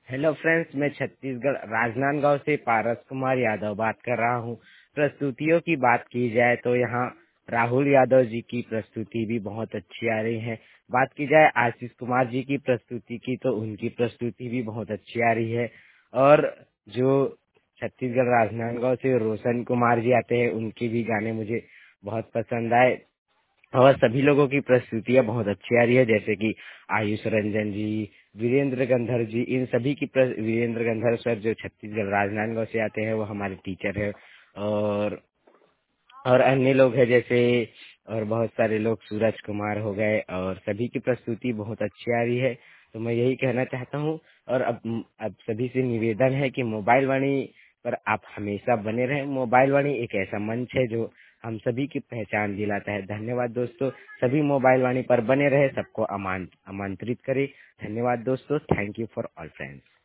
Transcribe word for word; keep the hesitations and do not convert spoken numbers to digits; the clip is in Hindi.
हेलो फ्रेंड्स, मैं छत्तीसगढ़ राजनांदगांव से पारस कुमार यादव बात कर रहा हूँ। प्रस्तुतियों की बात की जाए तो यहाँ राहुल यादव जी की प्रस्तुति भी बहुत अच्छी आ रही है। बात की जाए आशीष कुमार जी की प्रस्तुति की तो उनकी प्रस्तुति भी बहुत अच्छी आ रही है। और जो छत्तीसगढ़ राजनांदगांव से रोशन कुमार जी आते हैं, उनके भी गाने मुझे बहुत पसंद आए। और सभी लोगों की प्रस्तुतियां बहुत अच्छी आ रही है, जैसे कि आयुष रंजन जी, वीरेंद्र गंधर जी, इन सभी की प्र- वीरेंद्र गंधर सर जो छत्तीसगढ़ राजनांदगांव से आते हैं, वो हमारे टीचर है। और और अन्य लोग हैं जैसे, और बहुत सारे लोग, सूरज कुमार हो गए, और सभी की प्रस्तुति बहुत अच्छी आ रही है। तो मैं यही कहना चाहता हूँ। और अब अब सभी से निवेदन है कि मोबाइल वाणी पर आप हमेशा बने रहें। मोबाइल वाणी एक ऐसा मंच है जो हम सभी की पहचान दिलाता है। धन्यवाद दोस्तों। सभी मोबाइल वाणी पर बने रहे, सबको आमंत्रित करें। धन्यवाद दोस्तों। Thank you for all friends.